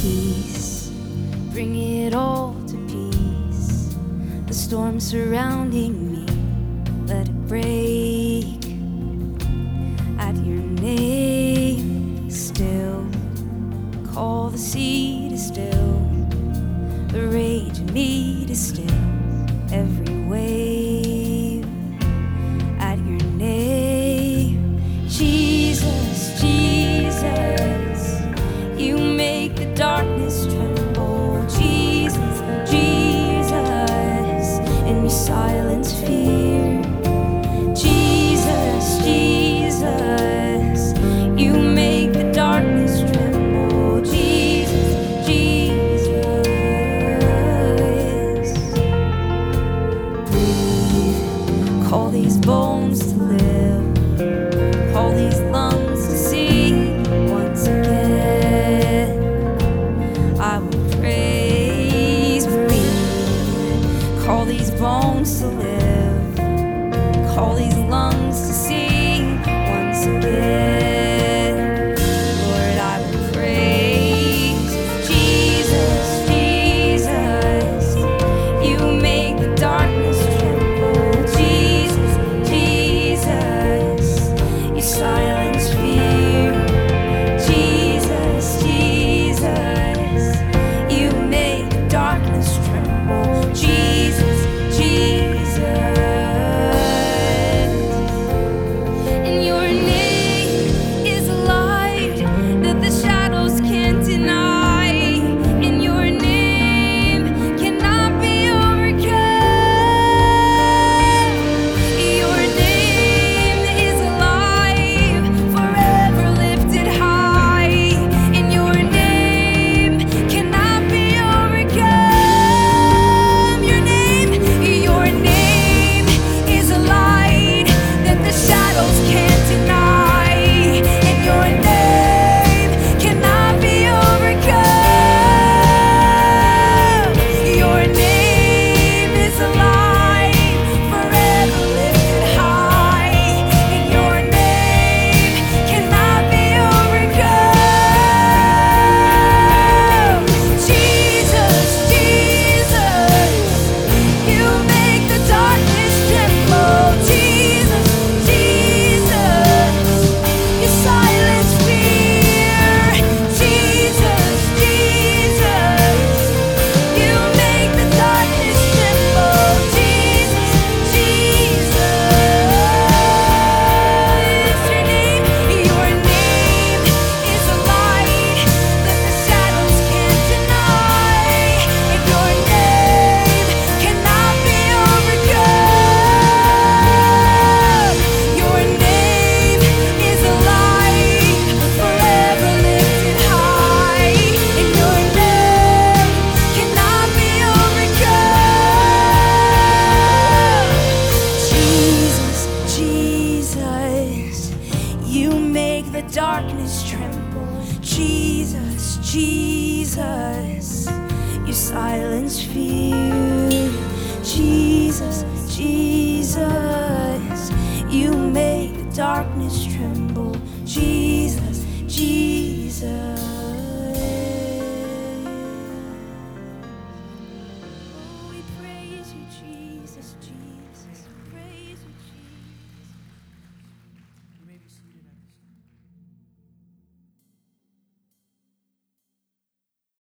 peace, bring it all to peace. The storm surrounding me, let it break at your name. Still, call the sea to still, the rage in me to still, every wave at your name. Jesus, Jesus, you make the darkness tremble. Jesus, Jesus, and you silence fear. Jesus, Jesus, you make the darkness tremble. Jesus, Jesus, breathe, call these bones to live, call these lungs to sing once again. I will praise, breathe, call these bones to live, call these lungs to sing once again. Lord, I will praise Jesus, Jesus, you make the darkness tremble. Jesus, Jesus, you silence fear. Jesus, Jesus, you make the darkness tremble. Jesus, Jesus, and your name is a light that the shadows can't deny, and your name cannot be overcome. Your name is alive, forever lifted high, and your name cannot be overcome. Your name is a light that the shadows can't deny, and your name cannot be overcome. Your name is a light, forever lifted high, and your name cannot be overcome. Jesus, Jesus, you make the darkness tremble. Jesus, Jesus, you silence fear. Jesus, Jesus, you make the darkness tremble. Jesus, Jesus, your name is a light that the shadows can't deny, and your name cannot be overcome. Your name is a light, forever lifted high, and your name cannot be overcome. Jesus, Jesus, you make the darkness tremble. Jesus, Jesus, you silence fear. Jesus, Jesus, you make the darkness tremble. Jesus, Jesus.